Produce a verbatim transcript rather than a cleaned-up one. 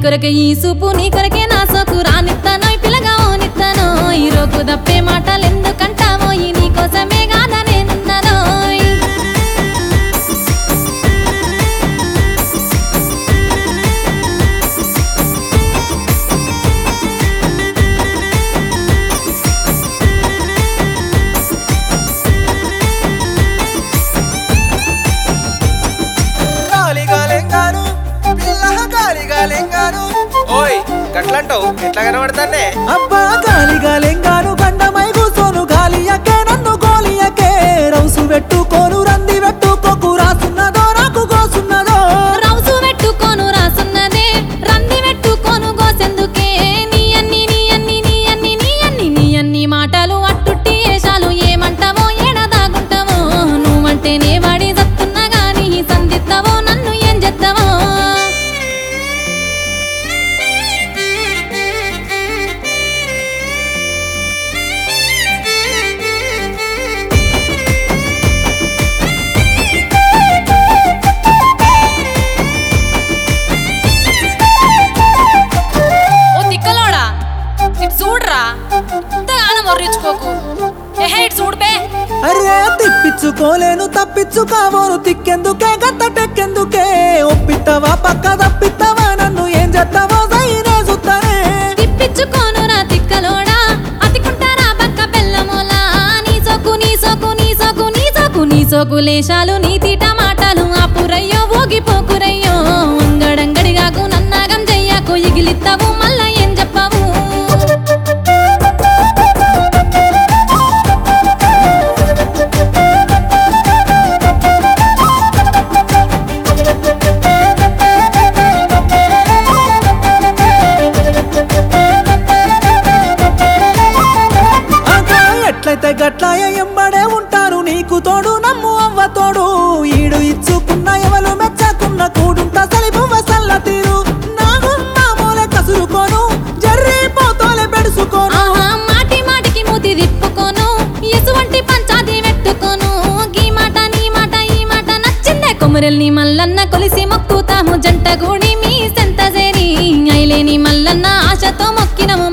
కొరకే ఈ సూపు నీ కొరకే నా సోకు రానిస్తానో పిల్లగా ఓనిస్తానో ఈ రోకు దప్పే మాటలు ఎందుకంటావో ఈ నీ కోసమే కాదా నేనున్నానో ఓయ్ గట్లంటావు ఎట్లా కనబడతానే అబ్బా గాలి గాలెంగాను గండమై కూసోను గాలియకే నన్ను గోలియకే రౌసు పెట్టుకోను రంది పెట్టుకోకు రాసున్నదో నాకు గోసున్నదో రౌసు పెట్టుకోను రాసున్నదే రంది పెట్టుకోను గోసెందుకే నీ అన్ని నీ అన్ని నీ అన్ని నీ అన్ని నీ అన్ని మాటలు అట్టుట్టి ఏషాలు ఏమంటావో ఏడదాగుంటావో నువ్వంటేనే వాడి దత్తున్నా గాని సందిస్తావో నన్ను ఏం చేస్తావో అరే తిప్పించుకోలేను తప్పించుకోవోను తిక్కెందుకే గంత టెక్కెందుకే ఒప్పిస్తావా పక్క తప్పిస్తావా నన్ను ఏం చేస్తావో సైనే చూస్తానే తిప్పించుకోను రా తిక్కలోడా అతికుంటారా పక్క బెల్లమోలా నీ సోకు నీ సోకు నీ సోకు నీ సోకు నీ సోకు లేశాలు నీ తీట మాటలు ఆపురయ్యో ఊగిపోకురయ్యో అంగడంగడిగాకు నన్నాగం చెయ్యకు ఎగిలిస్తావు మళ్ళా ఏం చెప్పావు ఎట్లయితే గట్లాయ ఎంబడే ఉంటాను నీకు తోడు నమ్ము అవ్వ తోడు ఈడు ఇచ్చుకున్న ఎవలు మెచ్చకున్న కూడుంట సలిపువ్వ సల్ల తీరు నాగు మామూలే కసురుకోను జర్రీ పోతోలే పెడుసుకోను ఆహా మాటి మాటికి మూతి తిప్పుకోను ఎసువంటి పంచాది పెట్టుకోను గీ మాట నీ మాట ఈ మాట నచ్చిందే కొమురెల్ని మల్లన్న కొలిసి మొక్కుతాము జంట గూడి మీ సెంత చేరి ఐలేని మల్లన్న ఆశతో మొక్కినము